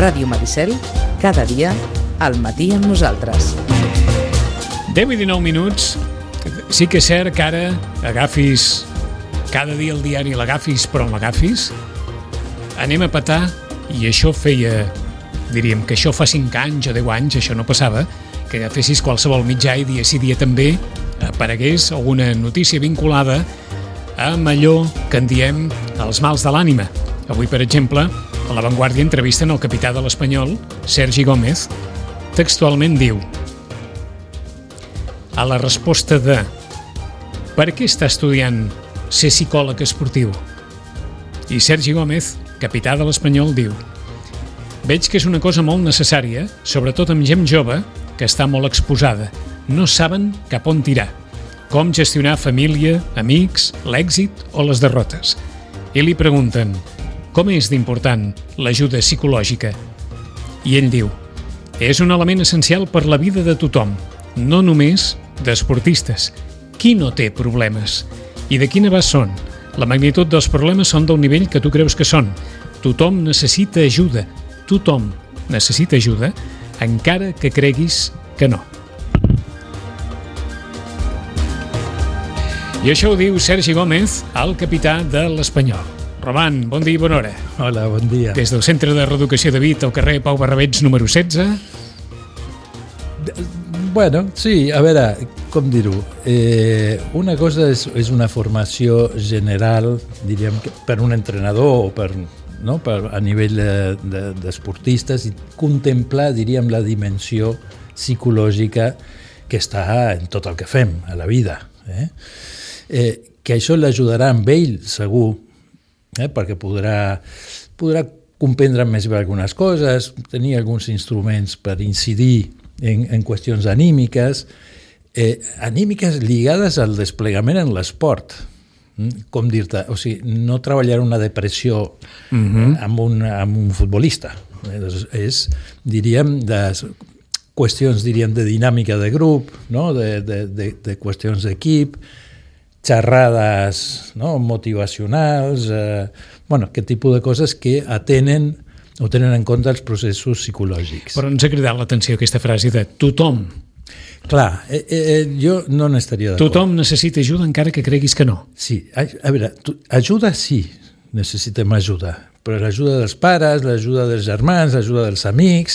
Ràdio Maricel, cada dia, al matí amb nosaltres. 10 i 19 minuts. Sí que és cert que ara agafis cada dia el diari, l'agafis, però on l'agafis, anem a petar, i això feia, diríem que això fa 5 anys o 10 anys, això no passava, que agafessis qualsevol mitjà i dia sí dia també aparegués alguna notícia vinculada amb allò que en diem els mals de l'ànima. Avui, per exemple, a La Vanguardia entrevisten el capità de l'Espanyol, Sergi Gómez. Textualment diu: a la resposta de per què està estudiant ser psicòleg esportiu? I Sergi Gómez, capità de l'Espanyol, diu: veig que és una cosa molt necessària, sobretot amb gent jove que està molt exposada. No saben cap on tirar, com gestionar família, amics, l'èxit o les derrotes. I li pregunten: com és d'important l'ajuda psicològica? I ell diu: és un element essencial per la vida de tothom, no només d'esportistes. Qui no té problemes? I de quin abast són? La magnitud dels problemes són del nivell que tu creus que són. Tothom necessita ajuda. Tothom necessita ajuda, encara que creguis que no. I això ho diu Sergi Gómez, el capità de l'Espanyol. Roman, bon dia i bona hora. Hola, bon dia. Des del Centre de Reeducació de Vit, al carrer Pau Barrabets, número 16. Bueno, sí, a veure, com dir-ho? Una cosa és una formació general, diríem, per un entrenador o a nivell d'esportistes, i contemplar, diríem, la dimensió psicològica que està en tot el que fem a la vida. Que això l'ajudarà amb ell, segur, perquè podrà comprendre més bé algunes coses, tenir alguns instruments per incidir en qüestions anímiques lligades al desplegament en l'esport. Com dir-te? O sigui, no treballar una depressió amb un futbolista. Diríem, qüestions, de dinàmica de grup, no? de qüestions d'equip, xerrades, no? Motivacionals, aquest tipus de coses que tenen en compte els processos psicològics. Però ens ha cridat l'atenció aquesta frase de tothom. Clar, jo no n'estaria d'acord. Tothom necessita ajuda encara que creguis que no. Sí, a veure, ajuda sí, necessitem ajuda, però l'ajuda dels pares, l'ajuda dels germans, l'ajuda dels amics,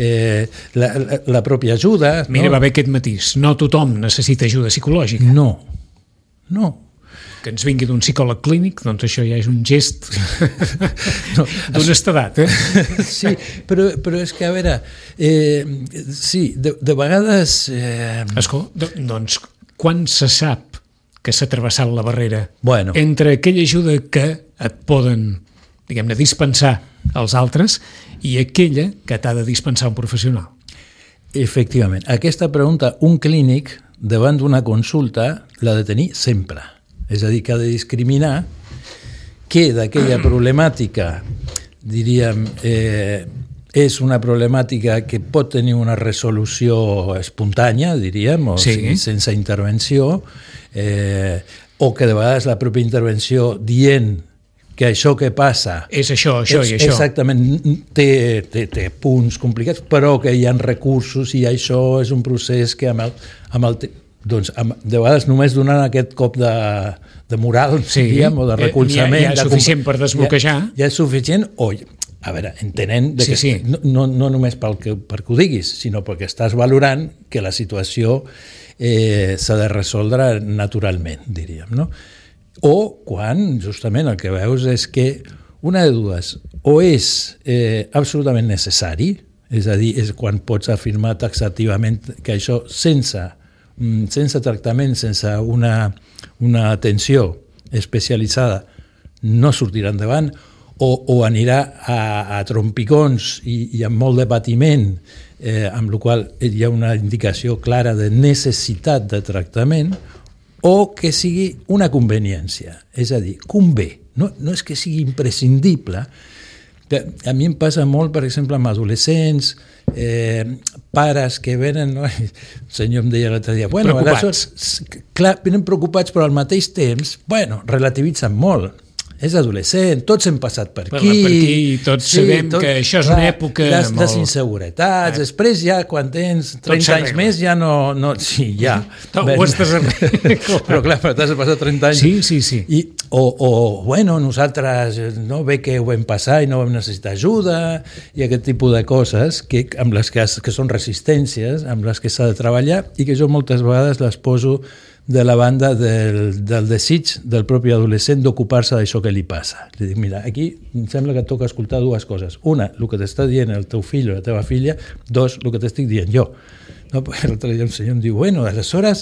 la pròpia ajuda... Mira, va bé aquest matís, no tothom necessita ajuda psicològica. No. Que ens vingui d'un psicòleg clínic, doncs això ja és un gest d'honestedat, Sí, però és que, a veure, sí, de vegades... Doncs, quan se sap que s'ha travessat la barrera entre aquella ajuda que et poden, diguem-ne, dispensar els altres i aquella que t'ha de dispensar un professional? Efectivament. Aquesta pregunta, un clínic, davant d'una consulta, l'ha de tenir sempre. És a dir, que ha de discriminar què d'aquella problemàtica, diríem, és una problemàtica que pot tenir una resolució espontània, diríem, o sigui, sense intervenció, o que de vegades la pròpia intervenció dient que això que passa... És això i això. Exactament, té punts complicats, però que hi ha recursos i això és un procés que doncs, de vegades només donant aquest cop de moral, diguem, o de recolzament... Ja és suficient per desbloquejar. Ja és suficient, a veure, entenent que no només perquè ho diguis, sinó perquè estàs valorant que la situació s'ha de resoldre naturalment, diríem, no? O quan, justament, el que veus és que una de dues, o és absolutament necessari, és a dir, és quan pots afirmar taxativament que això sense tractament, sense una atenció especialitzada, no sortirà endavant, o anirà a trompicons i amb molt de patiment, amb la qual cosa hi ha una indicació clara de necessitat de tractament, o que sigui una conveniència, és a dir, convé. No és que sigui imprescindible. A mi em passa molt, per exemple, amb adolescents, pares que venen, no? El senyor em deia l'altre dia, preocupats. Clar, venen preocupats, però al mateix temps, relativitzen molt. és adolescent, tots hem passat per aquí. Tots sabem que això és una època... Les inseguretats, després ja, quan tens 30 anys més, ja no... Sí, ja. Ho estàs però clar, t'has passat 30 anys. Sí. Bueno, nosaltres no ve que ho vam passar i no vam necessitar ajuda i aquest tipus de coses amb les que són resistències, amb les que s'ha de treballar i que jo moltes vegades les poso de la banda del desig del propi adolescent d'ocupar-se d'això que li passa. Li dic, mira, aquí em sembla que et toca escoltar dues coses. Una, el que t'està dient el teu fill o la teva filla. Dos, el que t'estic dient jo. No? L'altre dia un senyor em diu, bueno, aleshores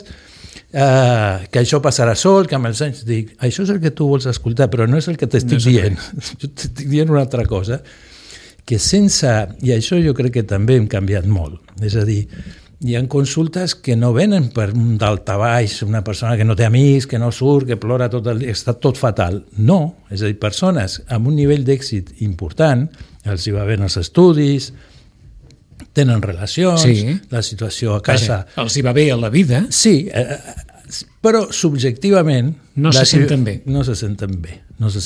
que això passarà sol, que amb els anys... Dic, això és el que tu vols escoltar, però no és el que t'estic dient. Jo t'estic dient una altra cosa, que sense... I això jo crec que també hem canviat molt. És a dir, hi ha consultes que no venen per un daltabaix, una persona que no té amics, que no surt, que plora tot el dia, està tot fatal. No, és a dir, persones amb un nivell d'èxit important, els hi va bé els estudis, tenen relacions, la situació a casa... Els hi va bé a la vida. Sí, però subjectivament... No se senten bé. No se senten bé.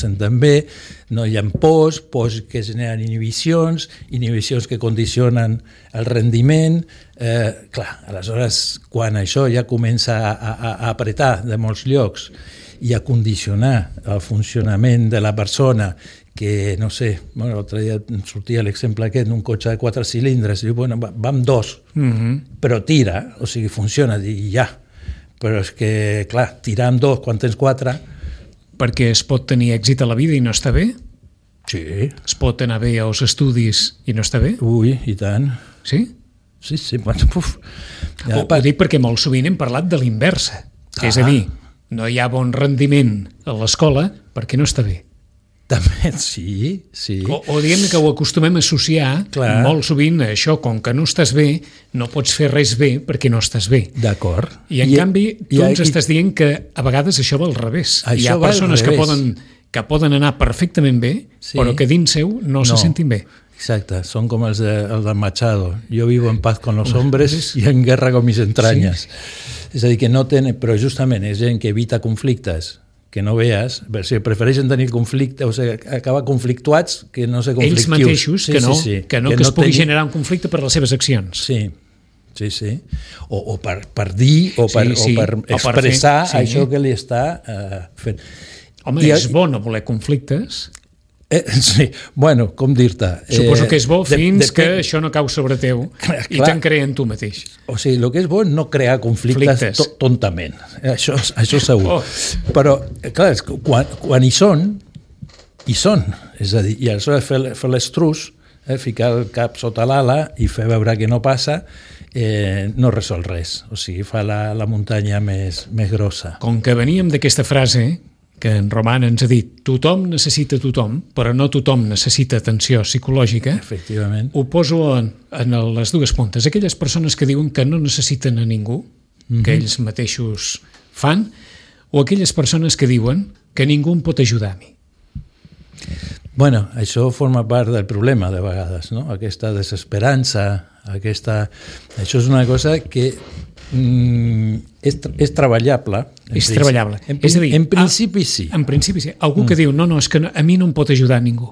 No hi ha pors que generen inhibicions que condicionen el rendiment. Clar, aleshores, quan això ja comença a apretar de molts llocs i a condicionar el funcionament de la persona, que, no sé, l'altre dia sortia l'exemple aquest d'un cotxe de 4 cilindres, i diu, bueno, va amb 2, però tira, o sigui, funciona, i ja. Però és que, clar, tirar amb 2 quan tens 4... Perquè es pot tenir èxit a la vida i no està bé? Sí. Es pot anar bé als estudis i no està bé? Ui, i tant. Sí? Sí, bueno, puf. Ja, ho dic perquè molt sovint hem parlat de l'inversa. És a dir, no hi ha bon rendiment a l'escola perquè no està bé. També, sí. O diguem que ho acostumem a associar molt sovint a això, com que no estàs bé, no pots fer res bé perquè no estàs bé. D'acord. I en canvi, tu ens estàs dient que a vegades això va al revés. Hi ha persones que poden anar perfectament bé, però que dins seu no se sentin bé. Exacte, són com els del Machado. Jo vivo en paz con los hombres y en guerra con mis entrañas. És a dir, que no tenen... Però justament és gent que evita conflictes que no veas, si prefereixen tenir conflicte, o sigui, acabar conflictuats que no ser conflictius. Ells mateixos, que no es pugui generar un conflicte per les seves accions. Sí. O per dir, o per expressar això que li està fent. Home, és bo no voler conflictes. Sí, bueno, com dir-te... Suposo que és bo fins que això no cau sobre teu i te'n crea en tu mateix. O sigui, el que és bo és no crear conflictes tontament. Això segur. Però, clar, quan hi són, és a dir, i aleshores fer l'estrus, ficar el cap sota l'ala i fer veure que no passa, no resol res. O sigui, fa la muntanya més grossa. Com que veníem d'aquesta frase que en Roman ens ha dit tothom necessita tothom, però no tothom necessita atenció psicològica. Efectivament. Ho poso en les dues puntes. Aquelles persones que diuen que no necessiten a ningú, que ells mateixos fan, o aquelles persones que diuen que ningú em pot ajudar a mi. Bueno, això forma part del problema de vegades, no? Aquesta desesperança, això és una cosa que és treballable. Treballable. És a dir, en principi sí. En principi sí. Algú que diu, no, és que a mi no em pot ajudar ningú.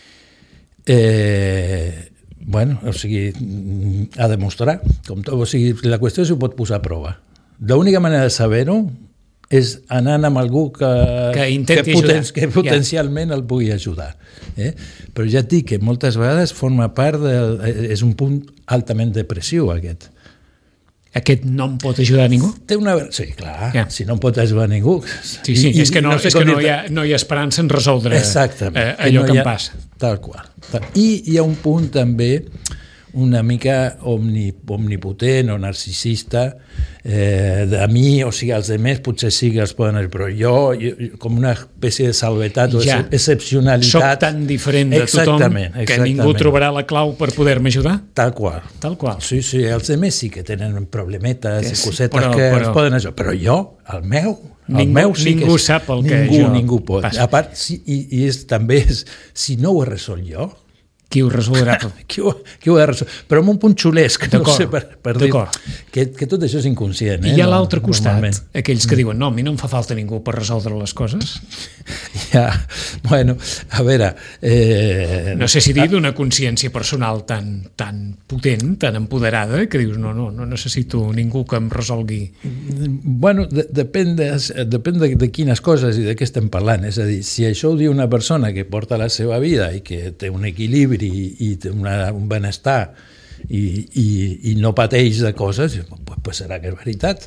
Bueno, o sigui, a demostrar. O sigui, la qüestió és si ho pot posar a prova. L'única manera de saber-ho és anant amb algú que potencialment el pugui ajudar. Però ja et dic que moltes vegades forma part és un punt altament depressiu aquest. Aquest no em pot ajudar a ningú? Sí, clar, si no em pot ajudar a ningú... Sí, és que no hi ha esperança en resoldre allò que em passa. Tal qual. I hi ha un punt també una mica omnipotent o narcisista de mi, o sigui, els altres potser sí que els poden dir, però jo com una espècie de salvetat o excepcionalitat. Soc tan diferent de tothom que ningú trobarà la clau per poder-me ajudar? Tal qual. Sí, els altres sí que tenen problemetes i cosetes que els poden ajudar, però jo, el meu sí que ningú sap el que jo ningú pot. passa. A part, i també si no ho he resolt jo, qui ho resoldrà? Qui ho ha de resoldre? Però amb un punt xulesc, no sé, per dir que tot això és inconscient. I hi ha l'altre costat, aquells que diuen, no, a mi no em fa falta ningú per resoldre les coses. Ja, bueno, a veure... No sé si dir d'una consciència personal tan potent, tan empoderada, que dius, no necessito ningú que em resolgui. Bueno, depèn de quines coses i de què estem parlant. És a dir, si això ho diu una persona que porta la seva vida i que té un equilibri i té un benestar i no pateix de coses, pues serà que és veritat.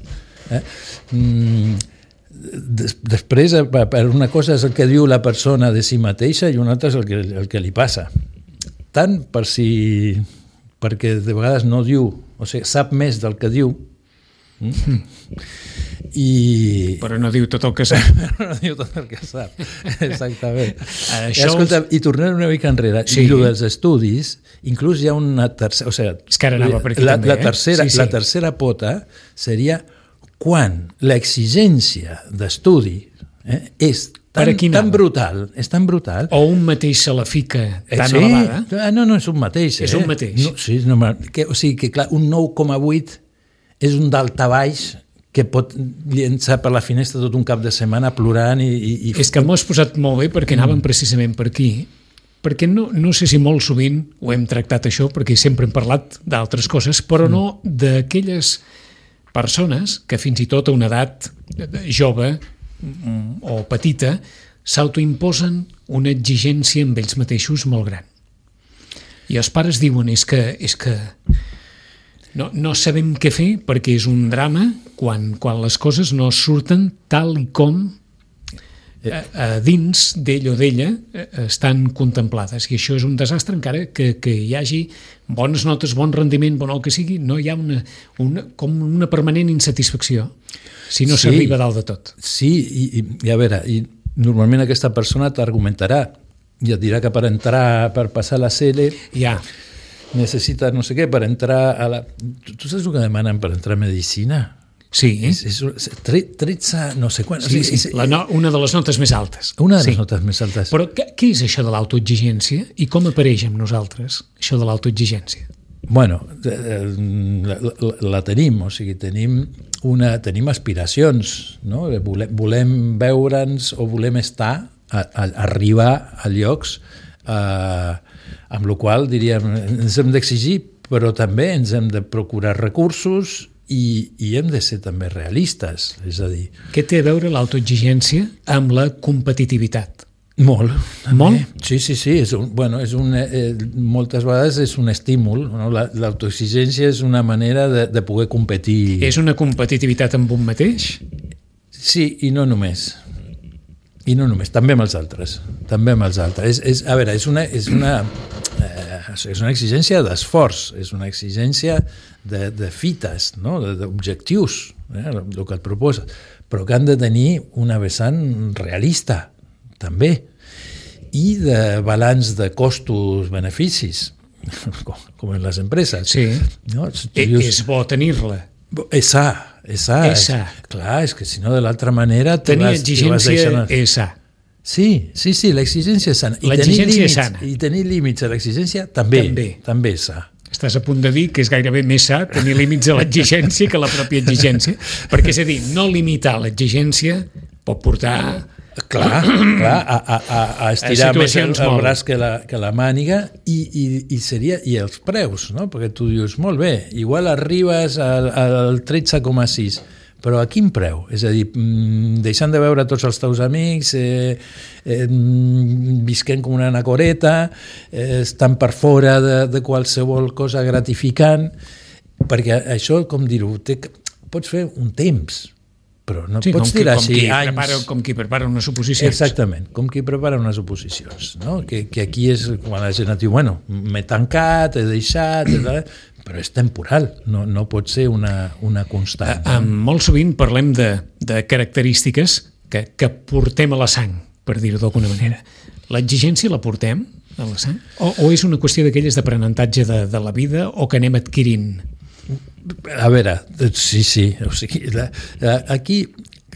Després, per una cosa és el que diu la persona de si mateixa i una altra és el que li passa. Tant perquè de vegades no diu, o sigui, sap més del que diu, però no diu tot el que sap. No diu tot el que sap, exactament. Escolta, i tornant una mica enrere, i dels estudis, inclús hi ha una tercera... O sigui, és que ara anava per aquí també, la tercera pota seria quan l'exigència d'estudi és tan brutal, o un mateix se la fica tan elevada. No, és un mateix. És un mateix. O sigui que, clar, un 9,8 és un daltabaix que pot llençar per la finestra tot un cap de setmana plorant i... És que m'ho has posat molt bé perquè anàvem precisament per aquí, perquè no sé si molt sovint ho hem tractat això, perquè sempre hem parlat d'altres coses, però no d'aquelles persones que fins i tot a una edat jove o petita s'autoimposen una exigència amb ells mateixos molt gran. I els pares diuen és que no sabem què fer perquè és un drama quan les coses no surten tal i com dins d'ell o d'ella estan contemplades, i això és un desastre encara que hi hagi bones notes, bon rendiment, bon el que sigui, no hi ha com una permanent insatisfacció si no s'arriba dalt de tot. Sí, i a veure, i normalment aquesta persona t'argumentarà i et dirà que per passar la CL necessita no sé què per entrar a la... Tu saps el que demanen per entrar a Medicina? Sí. 13, no sé quan. Sí. Una de les notes més altes. Una de les notes més altes. Però què és això de l'autoexigència i com apareix amb nosaltres, això de l'autoexigència? Bueno, la tenim, o sigui, tenim aspiracions, no? Volem veure'ns o volem estar, arribar a llocs amb la qual diríem ens hem d'exigir, però també ens hem de procurar recursos i hem de ser també realistes, és a dir... Què té a veure l'autoexigència amb la competitivitat? Molt. Molt? Sí. Moltes vegades és un estímul. No? L'autoexigència és una manera de poder competir. És una competitivitat amb un mateix? Sí, i no només. També amb els altres. A veure, és una exigència d'esforç, és una exigència de fites, no? D'objectius, el que et proposes, però que han de tenir una vessant realista, també, i de balanç de costos-beneficis, com en les empreses. Sí, no? És bo tenir-la. És sa. Clar, és que si no, de l'altra manera... Tenir exigència és sa. Sí, l'exigència és sana. L'exigència és sana. I tenir límits a l'exigència també és sa. Estàs a punt de dir que és gairebé més sa tenir límits a l'exigència que la pròpia exigència, perquè és a dir, no limitar l'exigència pot portar... Clar, a estirar més el braç que la màniga i els preus, no? Perquè tu dius, molt bé, igual arribes al 13,6, però a quin preu? És a dir, deixant de veure tots els teus amics, visquent com una anacoreta, estan per fora de qualsevol cosa gratificant, perquè això, com dir-ho, pots fer un temps, però no pots tirar així anys... Com qui prepara unes oposicions. Exactament, com qui prepara unes oposicions, no? Que aquí és quan la gent et diu, bueno, m'he tancat, he deixat, però és temporal, no pot ser una constant. Molt sovint parlem de característiques que portem a la sang, per dir-ho d'alguna manera. L'exigència la portem a la sang? O és una qüestió d'aquelles d'aprenentatge de la vida o que anem adquirint? A veure, sí, o sigui, aquí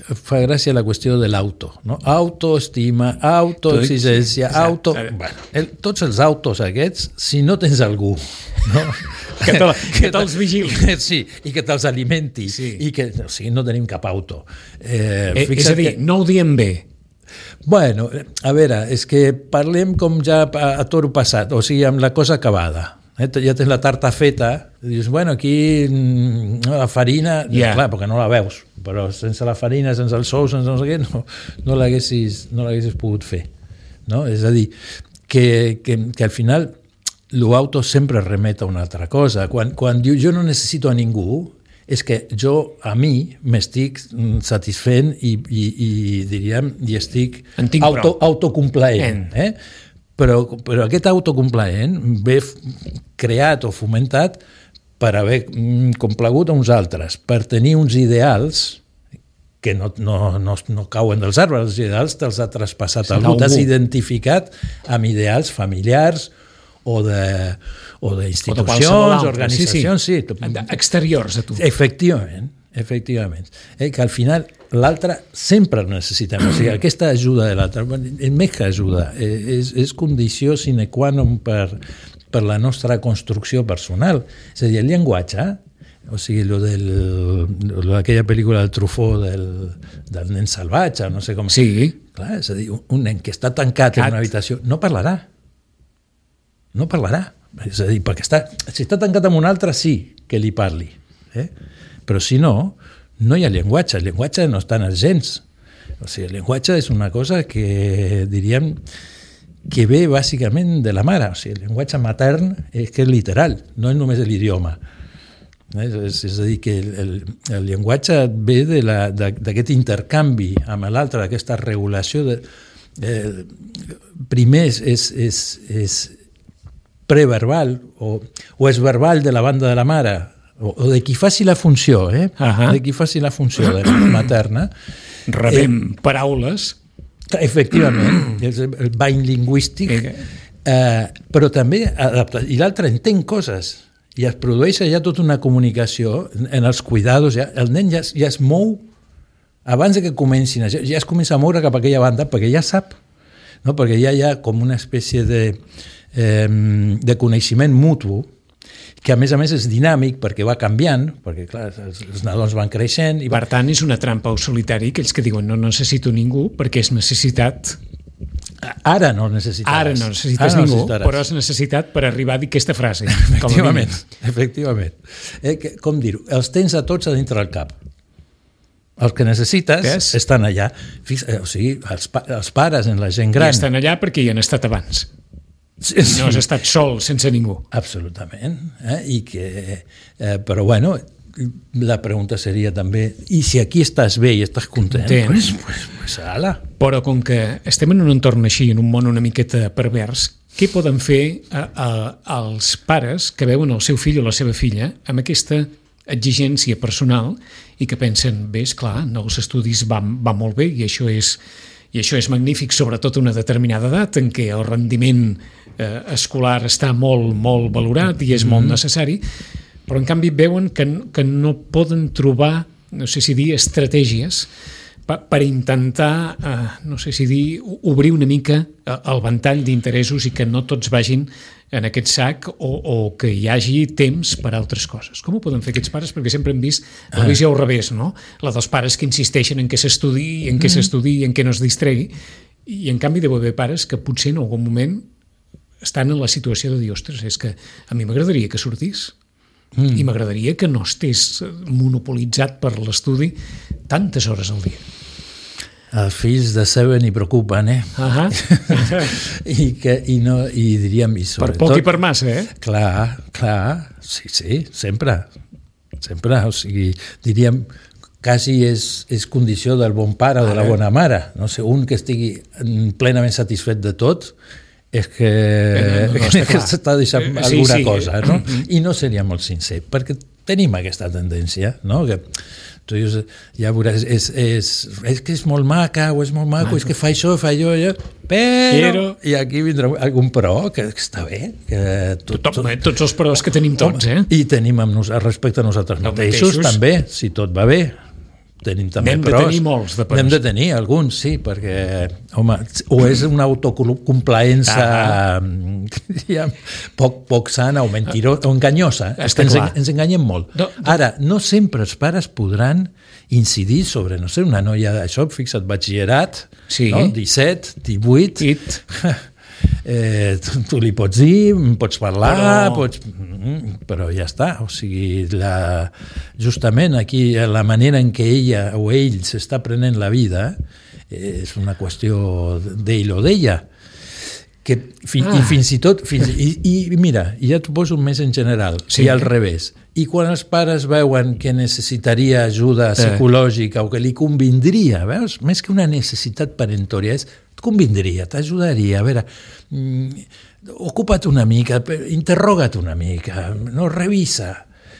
fa gràcia la qüestió de l'auto, no? Autoestima, autoexigència, tots els autos aquests, si no tens algú, no? que te'ls vigili. Sí, i que te'ls alimenti, i que, o sigui, no tenim cap auto. És a dir, no ho diem bé. Bueno, a veure, és que parlem com ja a toro passat, o sigui, amb la cosa acabada. Ja tens la tarta feta, i dius, bueno, aquí la farina, clar, perquè no la veus, però sense la farina, sense els ous, sense no sé què, no l'haguessis pogut fer. No? És a dir, que al final l'auto sempre remet a una altra cosa. Quan diu jo no necessito a ningú, és que jo, a mi, m'estic satisfent i diríem, i estic autocomplaent. Però aquest autocomplaent ve creat o fomentat per haver complagut a uns altres, per tenir uns ideals que no cauen dels arbres, els ideals te'ls ha traspassat algú, t'has identificat amb ideals familiars o d'institucions, organitzacions, exteriors a tu. Efectivament. Que al final l'altre sempre el necessitem. O sigui, aquesta ajuda de l'altre, més que ajuda, és condició sine qua non per la nostra construcció personal. És a dir, el llenguatge, o sigui, aquella pel·lícula del Truffaut del nen salvatge, no sé com... Sí. Clar, és a dir, un nen que està tancat en una habitació no parlarà. No parlarà. És a dir, perquè si està tancat amb un altre, sí que li parli. Però si no, no hi ha llenguatge. El llenguatge no està en els gens. O sigui, el llenguatge és una cosa que, diríem, que ve bàsicament de la mare. O sigui, el llenguatge matern és que és literal, no és només l'idioma. És a dir, que el llenguatge ve d'aquest intercanvi amb l'altre, d'aquesta regulació. Primer és preverbal o és verbal de la banda de la mare, o de qui faci la funció, de qui faci la funció de la materna. Rebem paraules. Efectivament, el bany lingüístic, però també adaptat. I l'altre entén coses, i es produeix ja tota una comunicació en els cuidados. El nen ja es mou abans que comencin, ja es comença a moure cap a aquella banda, perquè ja sap, no? Perquè ja hi ha com una espècie de coneixement mutu, que a més és dinàmic perquè va canviant, perquè clar, els nadons van creixent... Per tant, és una trampa o solitari aquells que diuen no necessito ningú perquè és necessitat. Ara no necessitaràs. Ara no necessites ningú, però és necessitat per arribar a dir aquesta frase. Efectivament. Com dir-ho? Els tens a tots a dintre del cap. Els que necessites estan allà. O sigui, els pares en la gent gran... I estan allà perquè hi han estat abans. No has estat sol, sense ningú. Absolutament. Però bueno, la pregunta seria també, i si aquí estàs bé i estàs content, pues ala. Però com que estem en un entorn així, en un món una miqueta pervers, què poden fer els pares que veuen el seu fill o la seva filla amb aquesta exigència personal i que pensen, bé, esclar, els estudis va molt bé i això és magnífic, sobretot a una determinada edat en què el rendiment escolar està molt, molt valorat i és molt necessari, però en canvi veuen que no poden trobar, no sé si dir, estratègies per intentar, no sé si dir, obrir una mica el ventall d'interessos i que no tots vagin en aquest sac o que hi hagi temps per a altres coses. Com ho poden fer aquests pares? Perquè sempre hem vist la visió al revés, no? La dels pares que insisteixen en què s'estudiï, en què no es distregui, i en canvi deu haver pares que potser en algun moment estan en la situació de dir, ostres, és que a mi m'agradaria que sortís i m'agradaria que no estés monopolitzat per l'estudi tantes hores al dia. Els fills deceben i preocupen, I diríem... Per poc i per massa, Clar, sí, sempre. O sigui, diríem, quasi és condició del bon pare o de la bona mare. No sé, un que estigui plenament satisfet de tot és que s'està deixant alguna cosa, no? I no seria molt sincer, perquè tenim aquesta tendència, no? Que tu dius, ja veuràs, és que és molt maca o és molt maco, és que fa això, fa allò, però... I aquí vindrà algun però, que està bé. Tots els pros que tenim tots, I tenim respecte a nosaltres mateixos, també, si tot va bé. tenim també n'hem pros. De tenir molts de pros. N'hem de tenir alguns, sí, perquè, home, o és una autocomplaença poc sana o mentirosa o enganyosa. Ens enganyem molt. Ara, no sempre els pares podran incidir sobre, no sé, una noia d'això, fixa't, batxillerat, no? 17, 18... tu li pots dir, pots parlar, però ja està. O sigui, justament aquí la manera en què ella o ell s'està prenent la vida és una qüestió d'ell o d'ella. I fins i tot... I mira, ja t'ho poso més en general, i al revés. I quan els pares veuen que necessitaria ajuda psicològica o que li convindria, veus? Més que una necessitat peremptòria, et convindria, t'ajudaria, a veure, ocupa't una mica, interroga't una mica, no, revisa,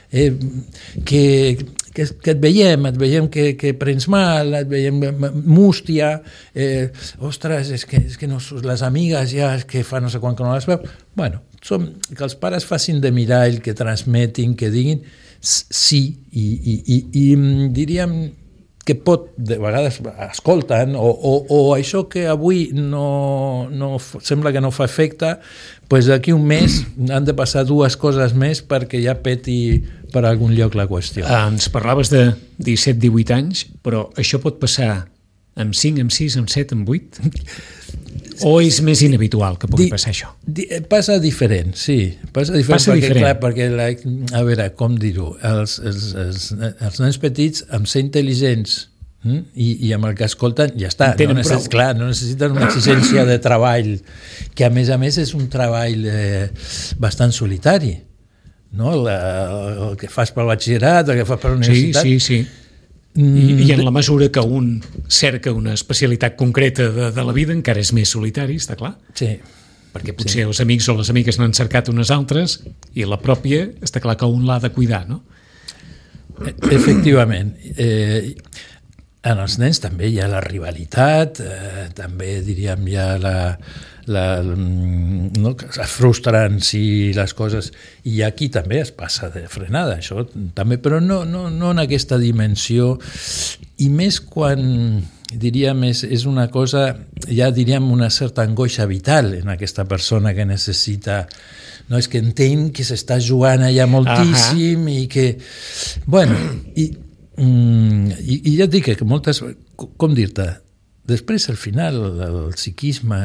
que et veiem que prens mal, et veiem mústia, ostres, és que no, les amigues ja que fa no sé quan que no les veu. Bueno, que els pares facin de mirall, que transmetin, que diguin sí, i diríem que de vegades escolten, o això que avui no sembla que no fa efecte, doncs d'aquí un mes han de passar dues coses més perquè ja peti per algun lloc la qüestió. Ens parlaves de 17-18 anys, però això pot passar amb 5, amb 6, amb 7, amb 8? O és més inhabitual que pugui passar això? Passa diferent, sí. Passa diferent. Clar, perquè, a veure, com dir-ho, els nens petits, amb ser intel·ligents i amb el que escolten, ja està. No necessiten una exigència de treball, que a més és un treball bastant solitari. No? El que fas pel batxillerat, el que fas per la universitat... Sí. I en la mesura que un cerca una especialitat concreta de la vida encara és més solitari, està clar? Sí. Perquè potser els amics o les amigues n'han cercat unes altres i la pròpia està clar que un l'ha de cuidar, no? Efectivament. En els nens també hi ha la rivalitat, també diríem hi ha no, que es frustren si les coses, i aquí també es passa de frenada, això també, però no en aquesta dimensió, i més quan diríem és una cosa, ja diríem una certa angoixa vital en aquesta persona que necessita, no, és que entenc que s'està jugant allà moltíssim i que, bueno, i ja et dic que moltes, com dir-te, després, al final, el psiquisme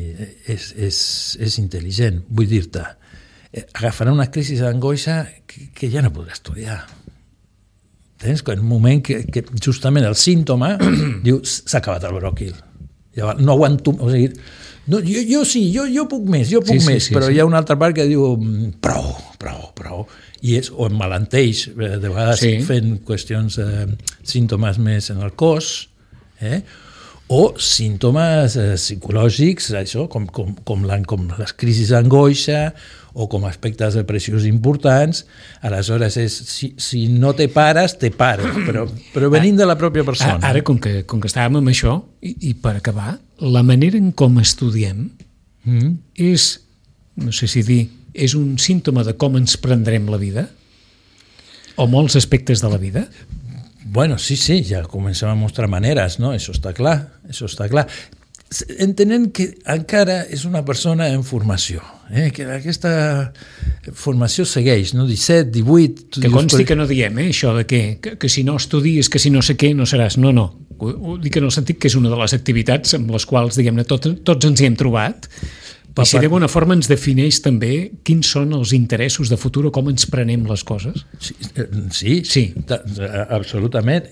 és intel·ligent. Vull dir-te, agafarà una crisi d'angoixa que ja no podrà estudiar. Tens un moment que justament el símptoma diu, s'ha acabat el bròquil. No aguanto... O sigui, jo puc més, però hi ha una altra part que diu prou. I és, o em malenteix, de vegades fent qüestions, símptomes més en el cos, o símptomes psicològics, això, com les crisis d'angoixa o com aspectes depressius importants. Aleshores, si no te pares, però venint de la pròpia persona. Ara, com que estàvem amb això, i per acabar, la manera en com estudiem és, no sé si dir, és un símptoma de com ens prendrem la vida? O molts aspectes de la vida? Bueno, sí, ja comencem a mostrar maneres, no? Això està clar. Entenent que encara és una persona en formació, que aquesta formació segueix, no? 17, 18... Que consti que no diem, això de que si no estudies, que si no sé què, no seràs. No. Ho dic en el sentit que és una de les activitats amb les quals, diguem-ne, tots ens hi hem trobat. I si d'alguna forma ens defineix també quins són els interessos de futur o com ens prenem les coses? Sí. Absolutament.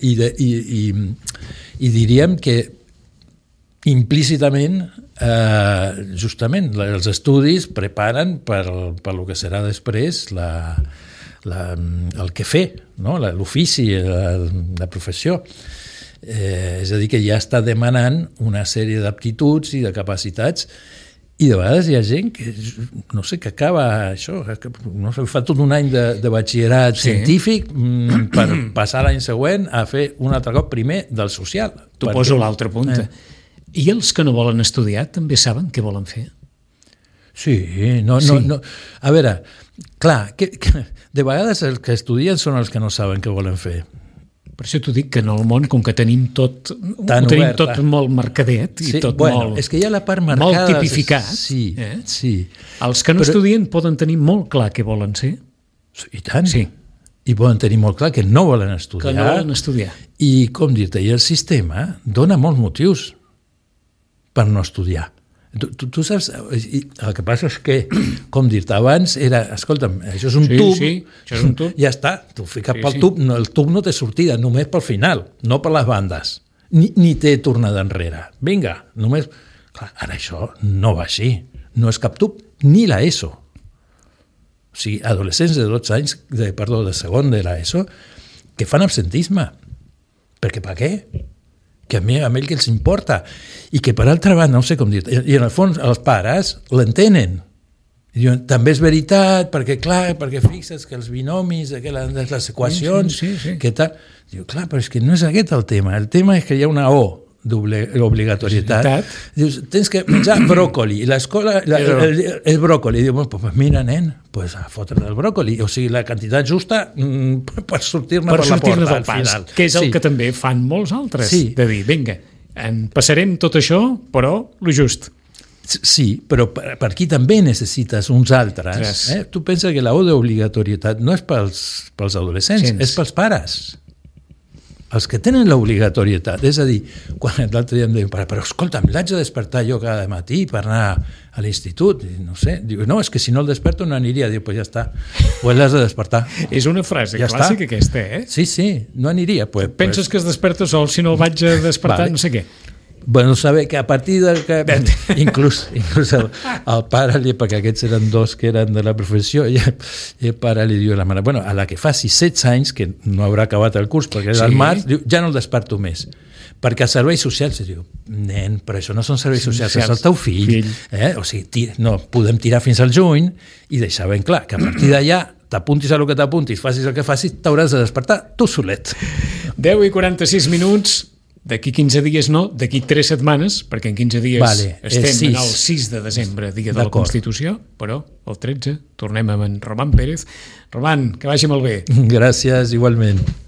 I diríem que implícitament, justament, els estudis preparen per el que serà després el que fer, no? L'ofici, la professió. És a dir, que ja està demanant una sèrie d'aptituds i de capacitats. I de vegades hi ha gent que, no sé, que acaba això, no sé, fa tot un any de batxillerat científic per passar l'any següent a fer un altre cop primer del social. T'ho poso l'altra punta. I els que no volen estudiar també saben què volen fer? Sí, no. A veure, clar, de vegades els que estudien són els que no saben què volen fer. Per això t'ho dic, que en el món, com que tenim tot, tenim tot molt marcadet i tot molt, és que hi ha la part marcada, molt tipificat. Sí. Els que no estudien poden tenir molt clar què volen ser. I tant. Sí. I poden tenir molt clar que no volen estudiar. I, com dir-te, i el sistema dona molts motius per no estudiar. Tu saps, el que passa és que, com dir-te, abans era, escolta'm, això és un tub, això és un tub. Ja està, tu fiques pel tub, el tub no té sortida, només pel final, no per les bandes, ni té tornada enrere. Vinga, només... Clar, ara això no va així, no és cap tub, ni l'ESO. O sigui, adolescents de 12 anys, de segon de l'ESO, que fan absentisme. Perquè per què? Que a ell que els importa, i que per altra banda, no sé com dir, i en el fons els pares l'entenen. També és veritat, perquè clar, perquè fixa't que els binomis, les equacions, que tal... Diu, clar, però és que no és aquest el tema és que hi ha una O d'obligatorietat. Dius, tens que menjar bròcoli, i l'escola és bròcoli. Diu, pues mira, nen, pues a fotre del bròcoli, o sigui, la quantitat justa per sortir-ne per la porta al final. Que és el que també fan molts altres, de dir, vinga, passarem tot això, però lo just. Sí, però per aquí també necessites uns altres. Tu pensa que la O d'obligatorietat no és pels adolescents, és pels pares. Els que tenen l'obligatorietat, és a dir, quan l'altre dia em diuen, però escolta'm, l'haig de despertar jo cada matí per anar a l'institut, no sé, diu, no, és que si no el desperto no aniria, diu, pues ja està, pues l'has de despertar. És una frase clàssica aquesta, Sí, no aniria. Penses que es desperta sol, si no el vaig a despertar, no sé què. Bueno, saber que a partir del que... Inclús el pare, perquè aquests eren dos que eren de la professió, i el pare li diu a la mare, bueno, a la que faci 16 anys, que no haurà acabat el curs, perquè és al març, diu, ja no el desperto més. Perquè els serveis socials, diu, nen, però això no són serveis socials, és el teu fill. O sigui, no, podem tirar fins al juny i deixar ben clar que a partir d'allà t'apuntis a lo que t'apuntis, facis el que facis, t'hauràs de despertar tu solet. 10:46, d'aquí 15 dies no, d'aquí 3 setmanes, perquè en 15 dies estem en el 6 de desembre, dia de la Constitució, però el 13 tornem amb en Roman Pérez. Roman, que vagi molt bé. Gràcies, igualment.